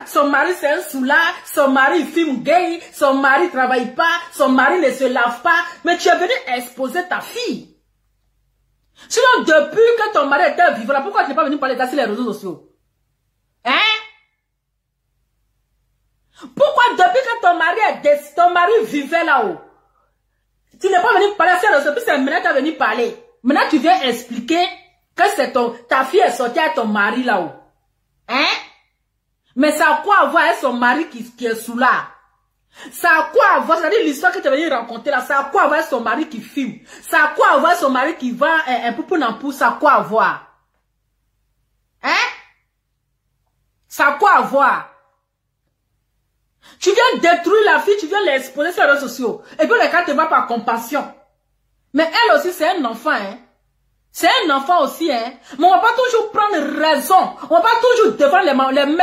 son mari c'est un soulard, son mari filme gay, son mari travaille pas, son mari ne se lave pas, mais tu es venu exposer ta fille. Sinon, depuis que ton mari était vivant, pourquoi tu n'es pas venu parler de ça sur les réseaux sociaux? Hein? Pourquoi depuis que ton mari vivait là-haut, tu n'es pas venu parler sur les réseaux sociaux, puis c'est maintenant que tu es venu parler. Maintenant, tu viens expliquer que c'est ta fille est sortie avec ton mari là-haut. Hein? Mais ça a quoi à voir avec son mari qui est sous là? Ça a quoi à voir, c'est-à-dire l'histoire que tu es venu raconter là, ça a quoi à voir avec son mari qui filme? Ça a quoi à voir avec son mari qui vend un poupon en pouce, ça a quoi à voir? Hein? Ça a quoi à voir? Tu viens détruire la fille, tu viens l'exposer sur les réseaux sociaux. Et puis les gars te voient par compassion. Mais elle aussi, c'est un enfant, hein. C'est un enfant aussi, hein. Mais on va pas toujours prendre raison. On va pas toujours défendre les